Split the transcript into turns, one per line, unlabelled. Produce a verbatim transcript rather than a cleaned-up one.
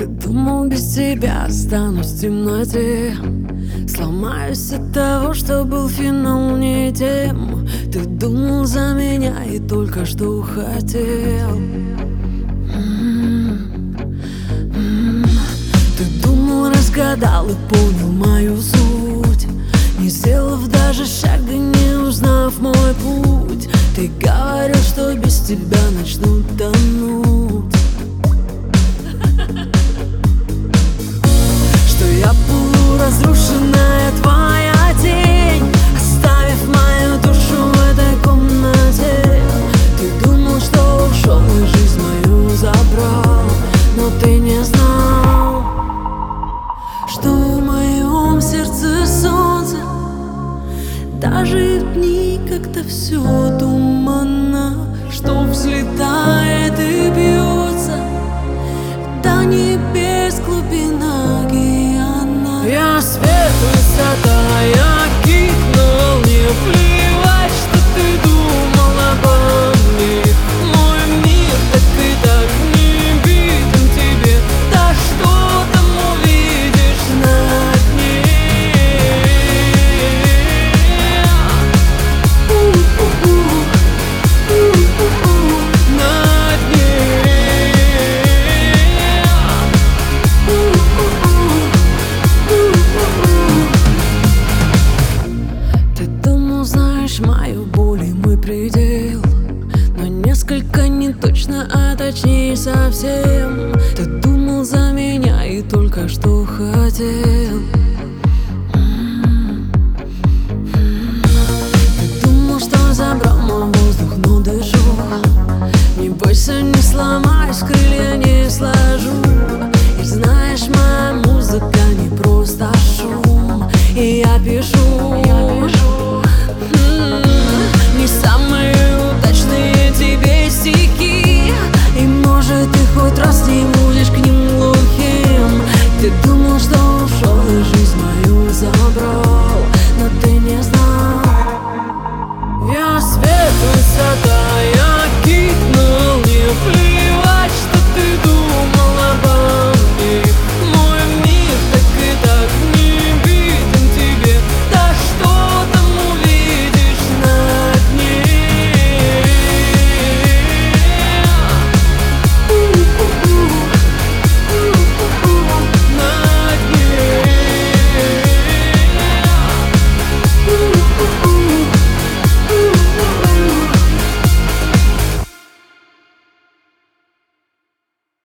Ты думал, без тебя останусь в темноте, сломаюсь от того, что был финал не тем. Ты думал за меня и только что хотел. Ты думал, разгадал и понял мою суть, не сделав даже шага, не узнав мой путь. Ты говорил, что без тебя начну тонуть, что я полуразрушенная твоя тень, оставив мою душу в этой комнате. Ты думал, что ушел и жизнь мою забрал, но ты не знал, что в моем сердце солнце, даже в дни, когда все туманно, что взлетает и бьется до небес глубина океана. Я свет, высота, я кит на волне. Плевать, что ты думал обо мне. Мой мир так и так не виден тебе. Да что там увидишь на дне? На дне. Ты думал, знаешь мою боль и мой предел, но несколько не точно, а точнее совсем. Ты думал за меня и только что хотел. Ты думал, что забрал мой воздух, но дышу. Не бойся, не сломаюсь, крылья не сложу.